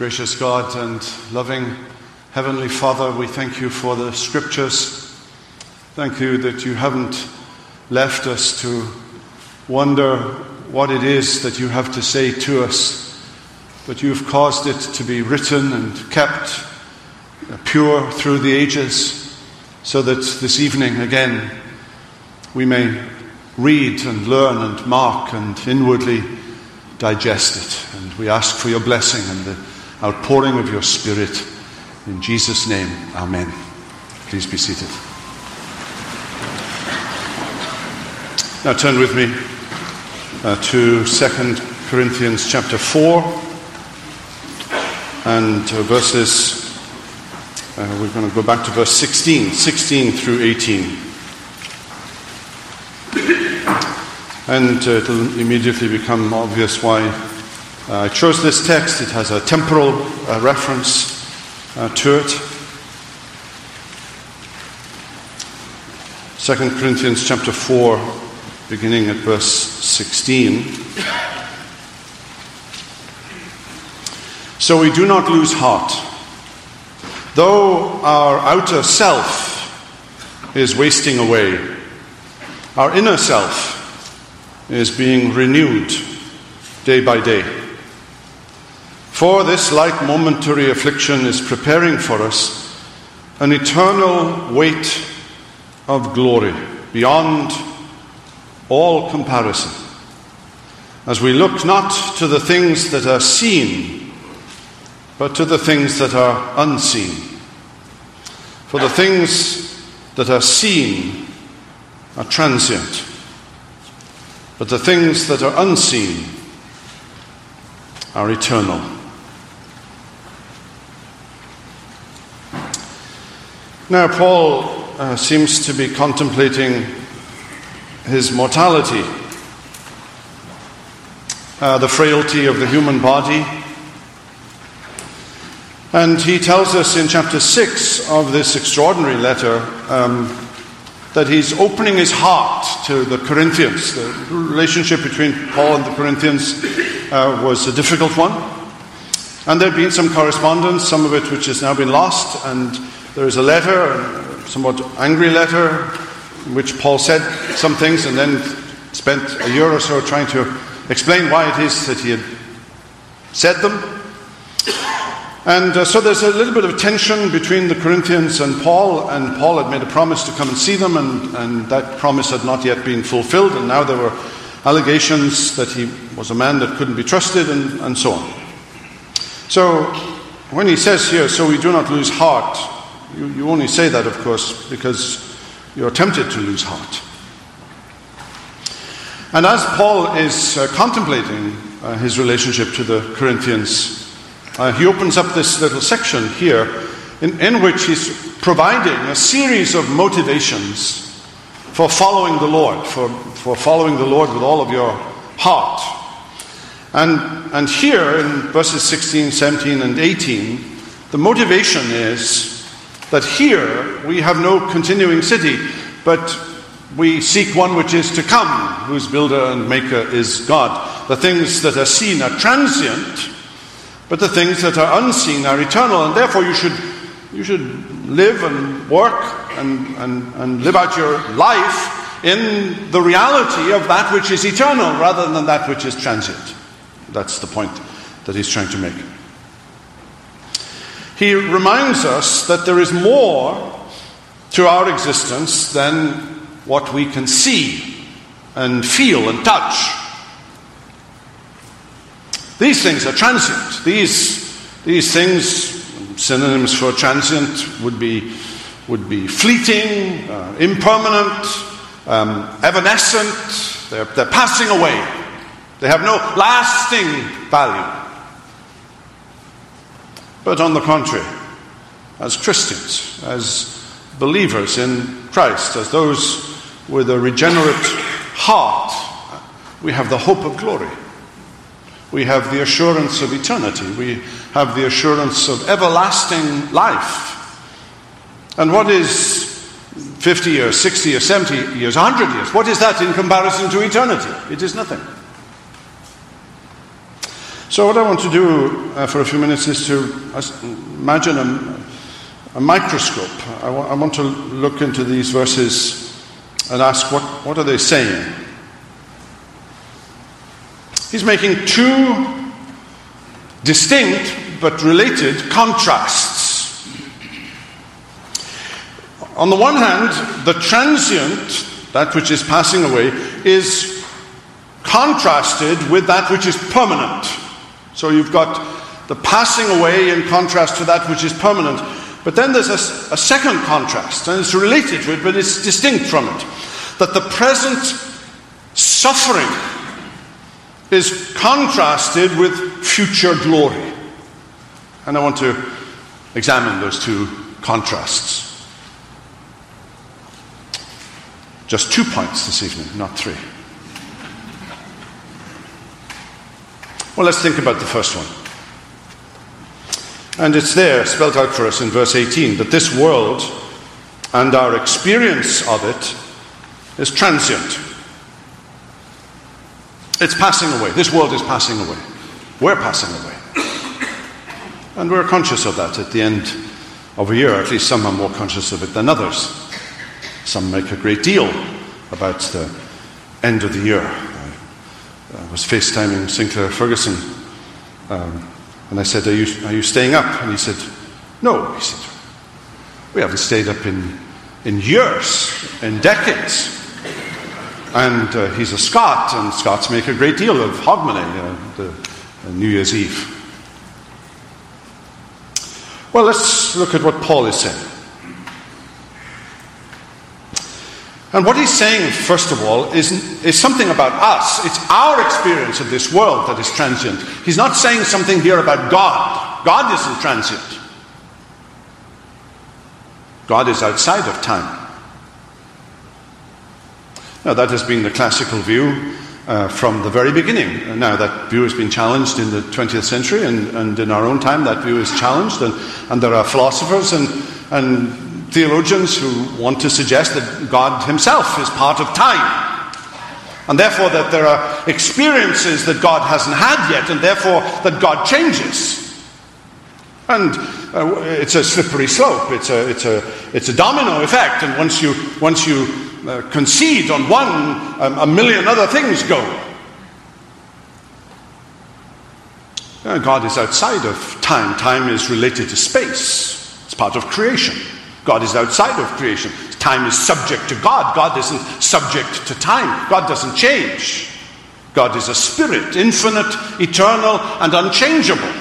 Gracious God and loving Heavenly Father, we thank you for the Scriptures. Thank you that you haven't left us to wonder what it is that you have to say to us, but you've caused it to be written and kept pure through the ages, so that this evening again we may read and learn and mark and inwardly digest it. And we ask for your blessing and the outpouring of your Spirit. In Jesus' name, amen. Please be seated. Now turn with me to 2 Corinthians chapter 4 and verses, we're going to go back to verse 16 through 18. And it'll immediately become obvious why I chose this text. It has a temporal reference to it. 2 Corinthians chapter 4, beginning at verse 16. So we do not lose heart. Though our outer self is wasting away, our inner self is being renewed day by day. For this like momentary affliction is preparing for us an eternal weight of glory beyond all comparison, as we look not to the things that are seen, but to the things that are unseen. For the things that are seen are transient, but the things that are unseen are eternal. Now, Paul seems to be contemplating his mortality, the frailty of the human body. And he tells us in chapter 6 of this extraordinary letter that he's opening his heart to the Corinthians. The relationship between Paul and the Corinthians was a difficult one. And there had been some correspondence, some of it which has now been lost, and there is a letter, a somewhat angry letter, in which Paul said some things and then spent a year or so trying to explain why it is that he had said them. And so there's a little bit of tension between the Corinthians and Paul had made a promise to come and see them, and that promise had not yet been fulfilled, and now there were allegations that he was a man that couldn't be trusted, and so on. So when he says here, so we do not lose heart, you only say that, of course, because you're tempted to lose heart. And as Paul is contemplating his relationship to the Corinthians, he opens up this little section here in which he's providing a series of motivations for following the Lord, for following the Lord with all of your heart. And here in verses 16, 17, and 18, the motivation is that here we have no continuing city, but we seek one which is to come, whose builder and maker is God. The things that are seen are transient, but the things that are unseen are eternal, and therefore you should live and work and live out your life in the reality of that which is eternal rather than that which is transient. That's the point that he's trying to make. He reminds us that there is more to our existence than what we can see and feel and touch. These things are transient. These things, synonyms for transient, would be fleeting, impermanent, evanescent. They're passing away. They have no lasting value. But on the contrary, as Christians, as believers in Christ, as those with a regenerate heart, we have the hope of glory. We have the assurance of eternity. We have the assurance of everlasting life. And what is 50 years, 60 years, 70 years, 100 years? What is that in comparison to eternity? It is nothing. So what I want to do for a few minutes is to imagine a microscope. I want to look into these verses and ask, what are they saying? He's making two distinct but related contrasts. On the one hand, the transient, that which is passing away, is contrasted with that which is permanent. So you've got the passing away in contrast to that which is permanent. But then there's a second contrast, and it's related to it, but it's distinct from it. That the present suffering is contrasted with future glory. And I want to examine those two contrasts. Just 2 points this evening, not 3. Well, let's think about the first one. And it's there, spelled out for us in verse 18, that this world and our experience of it is transient. It's passing away. This world is passing away. We're passing away. And we're conscious of that at the end of a year. At least some are more conscious of it than others. Some make a great deal about the end of the year. I was FaceTiming Sinclair Ferguson, and I said, are you staying up? And he said, no. He said, we haven't stayed up in years, in decades. And he's a Scot, and Scots make a great deal of Hogmanay, the New Year's Eve. Well, let's look at what Paul is saying. And what he's saying, first of all, is something about us. It's our experience of this world that is transient. He's not saying something here about God. God isn't transient. God is outside of time. Now, that has been the classical view from the very beginning. Now, that view has been challenged in the 20th century, and in our own time that view is challenged, and there are philosophers and theologians who want to suggest that God himself is part of time, and therefore that there are experiences that God hasn't had yet, and therefore that God changes. And it's a slippery slope. It's a domino effect, and once you concede on one, a million other things go. God is outside of time. Time is related to space. It's part of creation. God is outside of creation. Time is subject to God. God isn't subject to time. God doesn't change. God is a spirit, infinite, eternal, and unchangeable.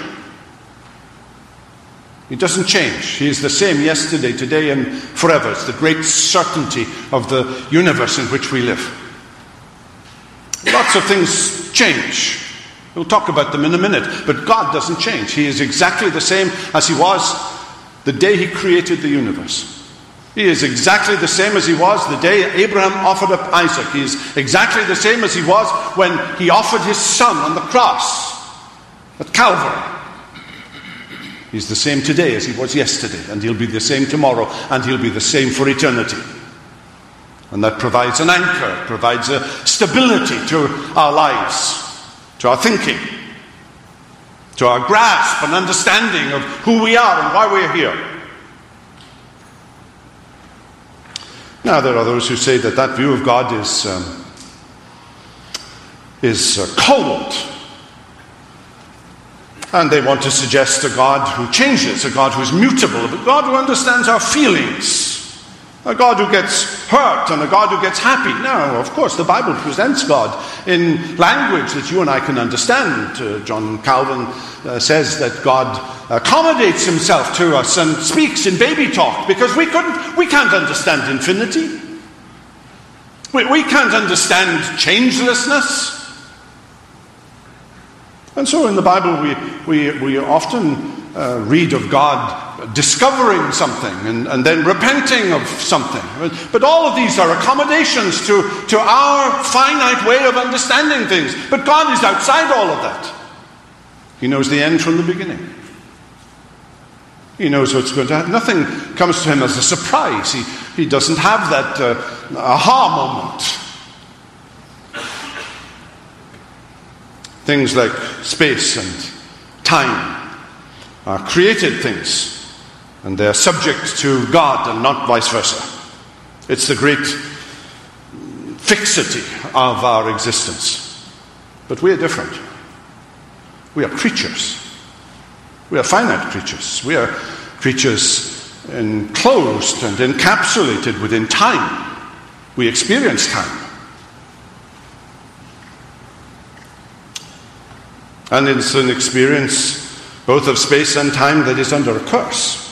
He doesn't change. He is the same yesterday, today, and forever. It's the great certainty of the universe in which we live. Lots of things change. We'll talk about them in a minute. But God doesn't change. He is exactly the same as he was the day he created the universe. He is exactly the same as he was the day Abraham offered up Isaac. He is exactly the same as he was when he offered his son on the cross at Calvary. He's the same today as he was yesterday, and he'll be the same tomorrow, and he'll be the same for eternity. And that provides an anchor, provides a stability to our lives, to our thinking, to our grasp and understanding of who we are and why we're here. Now, there are those who say that view of God is cold. And they want to suggest a God who changes, a God who is mutable, a God who understands our feelings, a God who gets hurt and a God who gets happy. Now, of course, the Bible presents God in language that you and I can understand. John Calvin says that God accommodates himself to us and speaks in baby talk because we can't understand infinity. We can't understand changelessness. And so in the Bible we often read of God discovering something and then repenting of something. But all of these are accommodations to our finite way of understanding things. But God is outside all of that. He knows the end from the beginning. He knows what's going to happen. Nothing comes to him as a surprise. He doesn't have that aha moment. things like space and time are created things, and they are subject to God and not vice versa. It's the great fixity of our existence. But we are different. We are creatures. We are finite creatures. We are creatures enclosed and encapsulated within time. We experience time. And it's an experience both of space and time that is under a curse.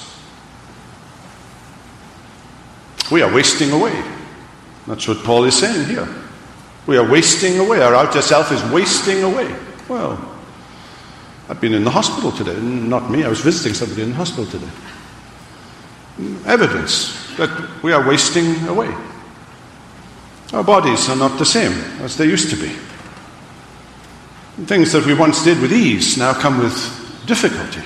We are wasting away. That's what Paul is saying here. We are wasting away. Our outer self is wasting away. Well, I've been in the hospital today. Not me, I was visiting somebody in the hospital today. Evidence that we are wasting away. Our bodies are not the same as they used to be. Things that we once did with ease now come with difficulty.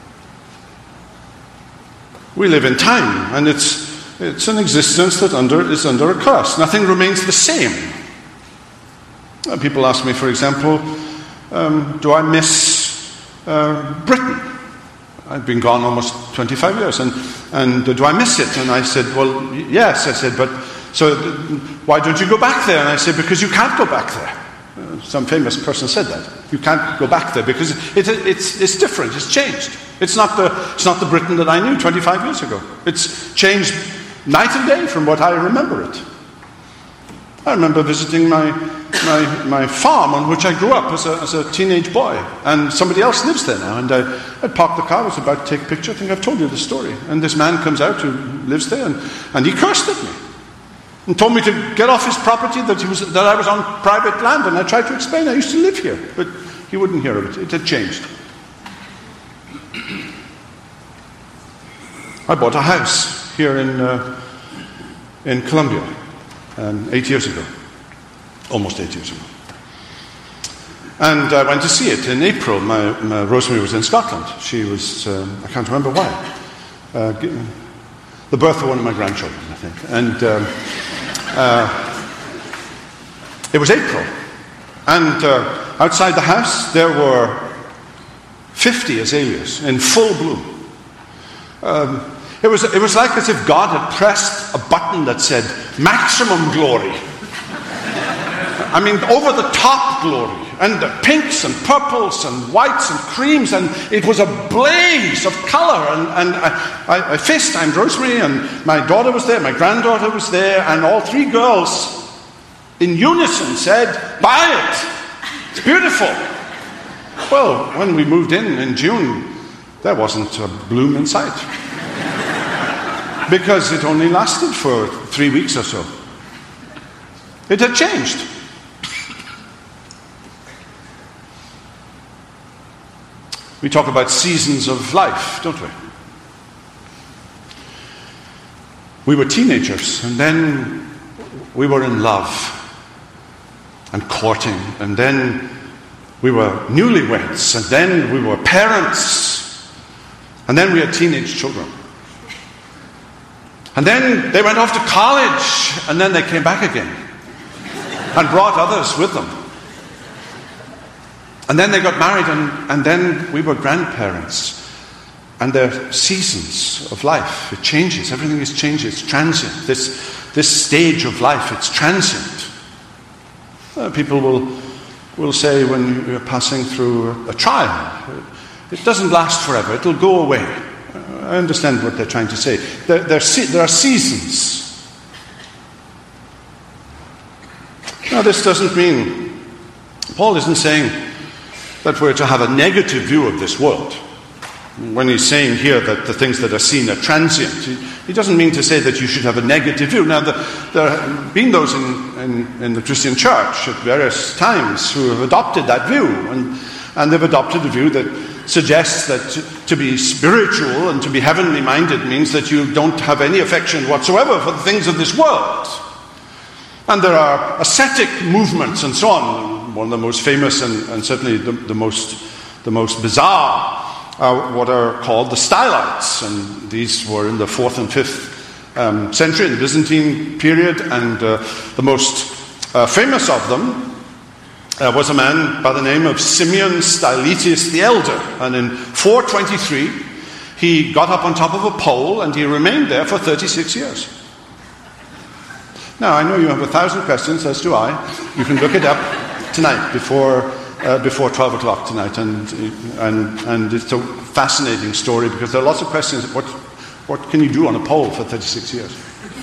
We live in time, and it's an existence that is under a curse. Nothing remains the same. People ask me, for example, do I miss Britain? I've been gone almost 25 years, and do I miss it? And I said, well, yes. I said, but so why don't you go back there? And I said, because you can't go back there. Some famous person said that. You can't go back there because it's different. It's changed. It's not the Britain that I knew 25 years ago. It's changed night and day from what I remember it. I remember visiting my farm on which I grew up as a teenage boy, and somebody else lives there now. And I parked the car, was about to take a picture. I think I've told you the story. And this man comes out who lives there, and he cursed at me and told me to get off his property, that I was on private land. And I tried to explain I used to live here, but he wouldn't hear of it. It had changed. I bought a house here in Colombia 8 years ago, almost 8 years ago. And I went to see it in April. My Rosemary was in Scotland. She was, I can't remember why, the birth of one of my grandchildren, I think. And it was April. And outside the house there were 50 azaleas in full bloom. It was like as if God had pressed a button that said, maximum glory. I mean, over the top glory. And the pinks and purples and whites and creams, and it was a blaze of colour. And I FaceTimed Rosemary, and my daughter was there, my granddaughter was there, and all three girls in unison said, buy it. It's beautiful. Well, when we moved in June, there wasn't a bloom in sight. Because it only lasted for 3 weeks or so. It had changed. We talk about seasons of life, don't we? We were teenagers, and then we were in love and courting, and then we were newlyweds, and then we were parents, and then we had teenage children. And then they went off to college, and then they came back again and brought others with them. And then they got married, and then we were grandparents. And they're seasons of life. It changes. Everything is changing. It's transient. This stage of life, it's transient. People will say when you're passing through a trial, it doesn't last forever. It'll go away. I understand what they're trying to say. There are seasons. Now, this doesn't mean, Paul isn't saying that we're to have a negative view of this world. When he's saying here that the things that are seen are transient, he doesn't mean to say that you should have a negative view. Now, there have been those in the Christian church at various times who have adopted that view, and they've adopted a view that suggests that to be spiritual and to be heavenly minded means that you don't have any affection whatsoever for the things of this world. And there are ascetic movements and so on. One of the most famous and certainly the most bizarre are what are called the Stylites, and these were in the 4th and 5th century, in the Byzantine period, and the most famous of them was a man by the name of Simeon Stylites the Elder. And in 423, he got up on top of a pole and he remained there for 36 years. Now, I know you have 1,000 questions, as do I. You can look it up tonight before 12 o'clock tonight. And it's a fascinating story because there are lots of questions. What can you do on a pole for 36 years?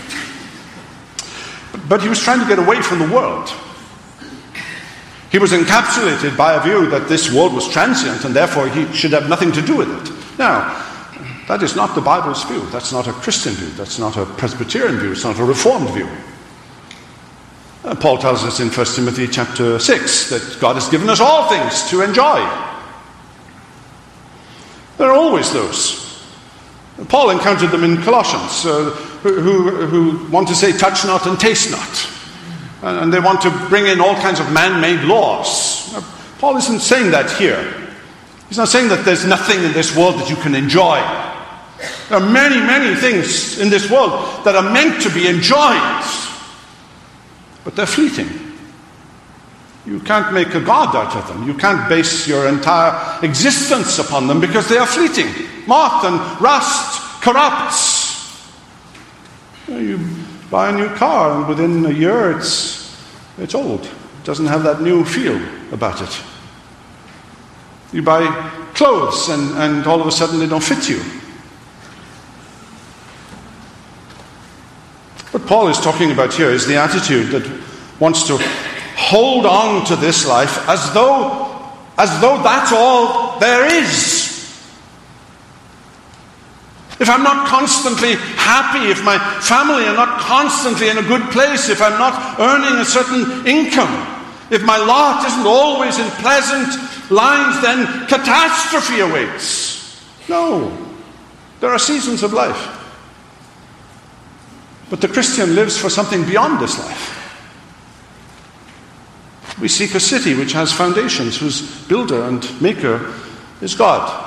But he was trying to get away from the world. He was encapsulated by a view that this world was transient and therefore he should have nothing to do with it. Now, that is not the Bible's view. That's not a Christian view. That's not a Presbyterian view. It's not a Reformed view. Paul tells us in 1 Timothy chapter 6 that God has given us all things to enjoy. There are always those. Paul encountered them in Colossians who want to say touch not and taste not. And they want to bring in all kinds of man-made laws. Now, Paul isn't saying that here. He's not saying that there's nothing in this world that you can enjoy. There are many, many things in this world that are meant to be enjoyed. But they're fleeting. You can't make a god out of them. You can't base your entire existence upon them because they are fleeting. Moth and rust corrupts. You buy a new car and within a year it's old. It doesn't have that new feel about it. You buy clothes and all of a sudden they don't fit you. What Paul is talking about here is the attitude that wants to hold on to this life as though that's all there is. If I'm not constantly happy, if my family are not constantly in a good place, if I'm not earning a certain income, if my lot isn't always in pleasant lines, then catastrophe awaits. No, there are seasons of life. But the Christian lives for something beyond this life. We seek a city which has foundations, whose builder and maker is God.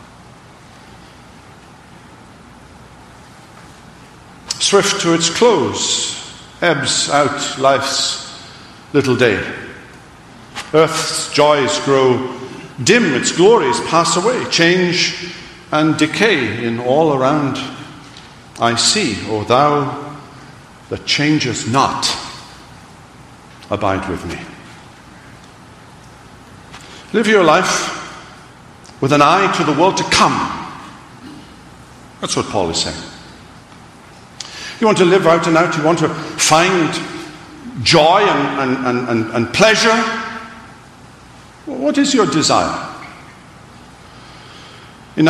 Swift to its close, ebbs out life's little day. Earth's joys grow dim, its glories pass away. Change and decay in all around I see. O thou that changest not, abide with me. Live your life with an eye to the world to come. That's what Paul is saying. You want to live out and out, you want to find joy and pleasure. What is your desire? In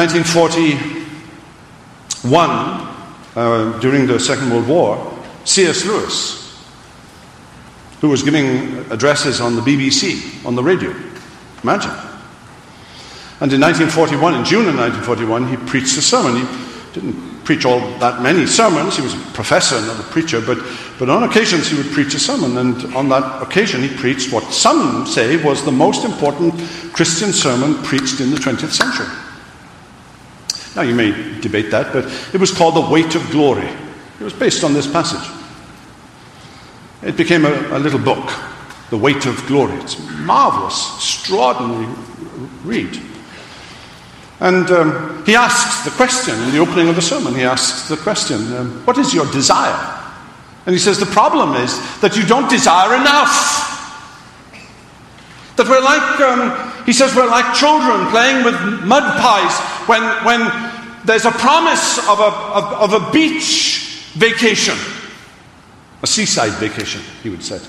1941, during the Second World War, C.S. Lewis, who was giving addresses on the BBC, on the radio, imagine. And in 1941, in June of 1941, he preached a sermon. He didn't preach all that many sermons. He was a professor, not a preacher, but on occasions he would preach a sermon. And on that occasion he preached what some say was the most important Christian sermon preached in the 20th century. Now you may debate that, but it was called The Weight of Glory. It was based on this passage. It became a little book, The Weight of Glory. It's a marvelous, extraordinary read. And he asks the question in the opening of the sermon. He asks the question, what is your desire? And he says, the problem is that you don't desire enough. That we're like, he says, we're like children playing with mud pies when there's a promise of a beach vacation. A seaside vacation, he would say.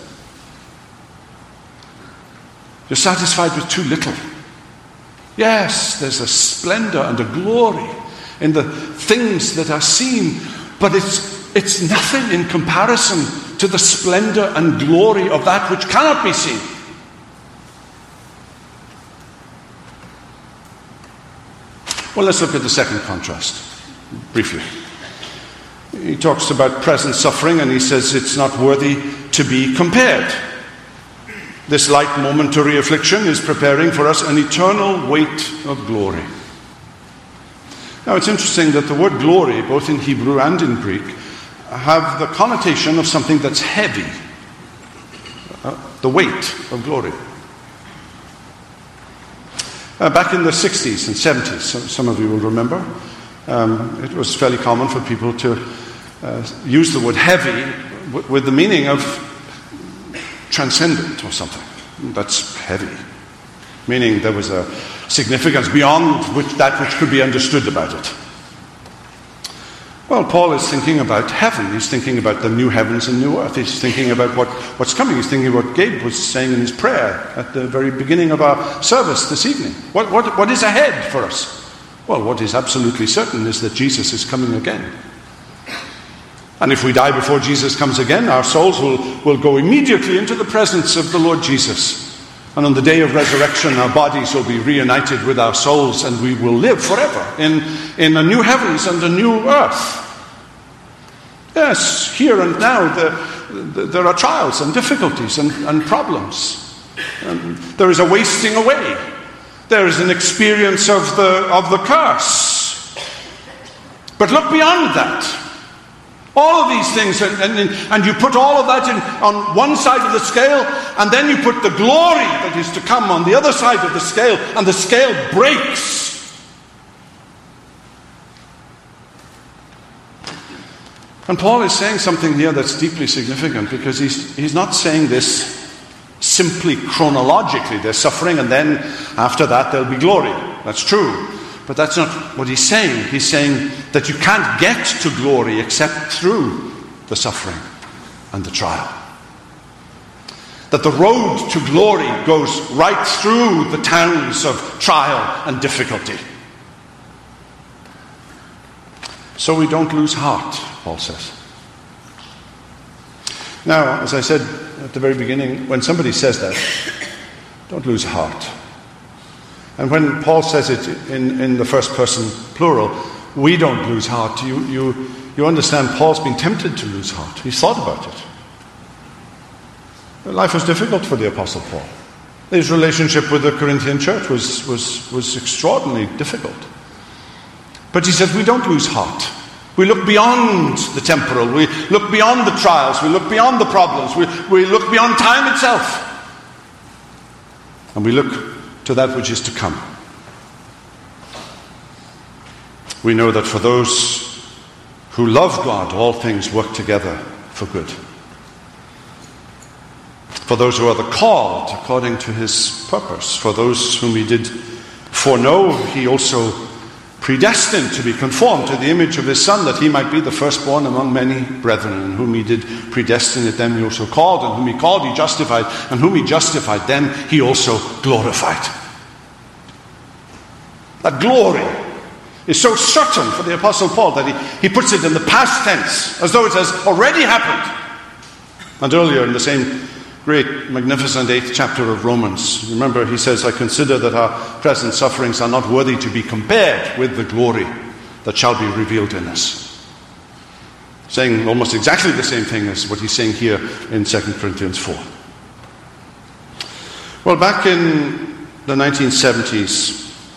You're satisfied with too little. Yes, there's a splendor and a glory in the things that are seen, but it's nothing in comparison to the splendor and glory of that which cannot be seen. Well, let's look at the second contrast, briefly. He talks about present suffering and he says it's not worthy to be compared. This light momentary affliction is preparing for us an eternal weight of glory. Now it's interesting that the word glory, both in Hebrew and in Greek, have the connotation of something that's heavy. The weight of glory. Back in the 60s and 70s, some of you will remember, it was fairly common for people to use the word heavy with the meaning of transcendent or something. That's heavy. Meaning there was a significance beyond that which could be understood about it. Well, Paul is thinking about heaven. He's thinking about the new heavens and new earth. He's thinking about what's coming. He's thinking what Gabe was saying in his prayer at the very beginning of our service this evening. What is ahead for us? Well, what is absolutely certain is that Jesus is coming again. And if we die before Jesus comes again, our souls will go immediately into the presence of the Lord Jesus. And on the day of resurrection, our bodies will be reunited with our souls, and we will live forever in a new heavens and a new earth. Yes, here and now there are trials and difficulties and problems. There is a wasting away. There is an experience of the curse. But look beyond that. All of these things, and you put all of that on one side of the scale, and then you put the glory that is to come on the other side of the scale, and the scale breaks. And Paul is saying something here that's deeply significant, because he's not saying this simply chronologically. There's suffering, and then after that there'll be glory. That's true. But that's not what he's saying. He's saying that you can't get to glory except through the suffering and the trial. That the road to glory goes right through the towns of trial and difficulty. So we don't lose heart, Paul says. Now, as I said at the very beginning, when somebody says that, don't lose heart. And when Paul says it in the first person plural, we don't lose heart. You understand Paul's been tempted to lose heart. He's thought about it. Life was difficult for the Apostle Paul. His relationship with the Corinthian church was extraordinarily difficult. But he says we don't lose heart. We look beyond the temporal. We look beyond the trials. We look beyond the problems. We look beyond time itself. And we look to that which is to come. We know that for those who love God, all things work together for good. For those who are the called according to his purpose. For those whom he did foreknow, he also predestined to be conformed to the image of his Son, that he might be the firstborn among many brethren. And whom he did predestinate, them he also called. And whom he called, he justified. And whom he justified, them he also glorified. That glory is so certain for the Apostle Paul that he puts it in the past tense, as though it has already happened. And earlier in the same great, magnificent 8th chapter of Romans, remember he says, I consider that our present sufferings are not worthy to be compared with the glory that shall be revealed in us. Saying almost exactly the same thing as what he's saying here in 2 Corinthians 4. Well, back in the 1970s,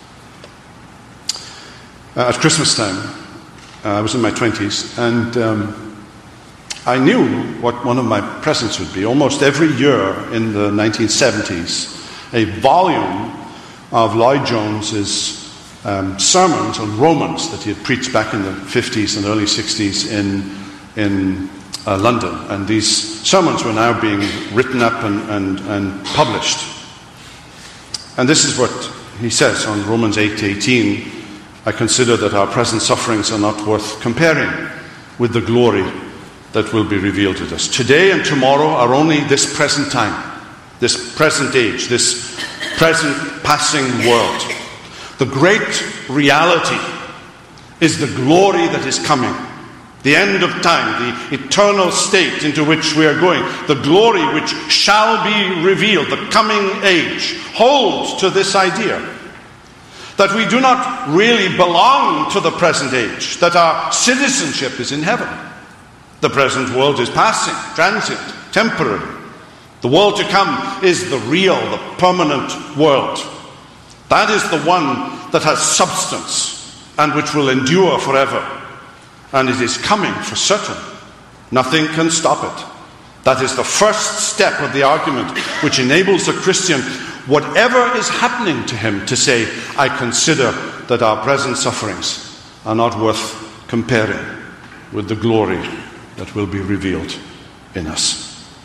at Christmas time, I was in my 20s, and I knew what one of my presents would be. Almost every year in the 1970s, a volume of Lloyd Jones's sermons on Romans that he had preached back in the 50s and early 60s in London. And these sermons were now being written up and published. And this is what he says on Romans 8:18. I consider that our present sufferings are not worth comparing with the glory that will be revealed to us. Today and tomorrow are only this present time, this present age, this present passing world. The great reality is the glory that is coming, the end of time, the eternal state into which we are going, the glory which shall be revealed, the coming age, holds to this idea that we do not really belong to the present age, that our citizenship is in heaven. The present world is passing, transient, temporary. The world to come is the real, the permanent world. That is the one that has substance and which will endure forever. And it is coming for certain. Nothing can stop it. That is the first step of the argument which enables a Christian, whatever is happening to him, to say, I consider that our present sufferings are not worth comparing with the glory that will be revealed in us.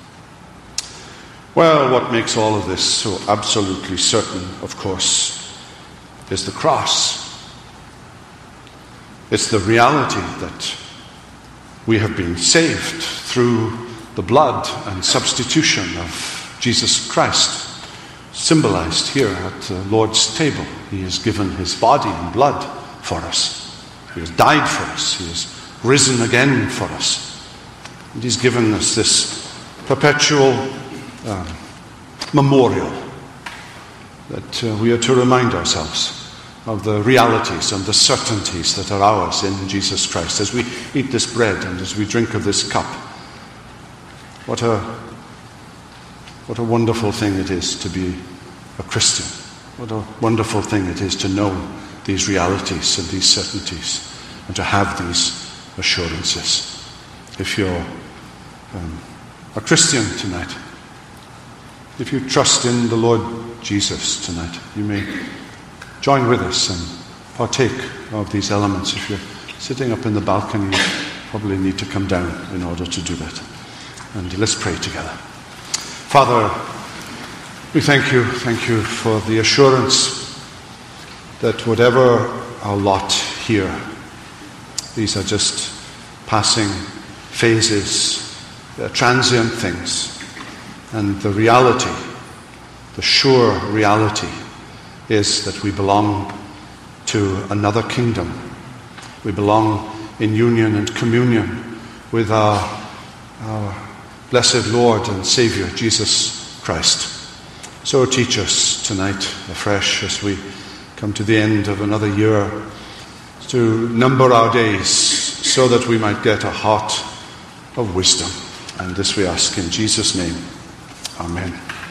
Well, what makes all of this so absolutely certain, of course, is the cross. It's the reality that we have been saved through the blood and substitution of Jesus Christ, symbolized here at the Lord's table. He has given his body and blood for us. He has died for us. He has risen again for us. And he's given us this perpetual memorial that we are to remind ourselves of the realities and the certainties that are ours in Jesus Christ. As we eat this bread and as we drink of this cup, what a wonderful thing it is to be a Christian. What a wonderful thing it is to know these realities and these certainties and to have these assurances. If you're a Christian tonight, if you trust in the Lord Jesus tonight, you may join with us and partake of these elements. If you're sitting up in the balcony, you probably need to come down in order to do that. And let's pray together. Father, we thank you for the assurance that whatever our lot here, these are just passing phases, transient things. And the reality, the sure reality, is that we belong to another kingdom. We belong in union and communion with our blessed Lord and Savior, Jesus Christ. So teach us tonight afresh as we come to the end of another year to number our days so that we might get a heart of wisdom. And this we ask in Jesus' name. Amen.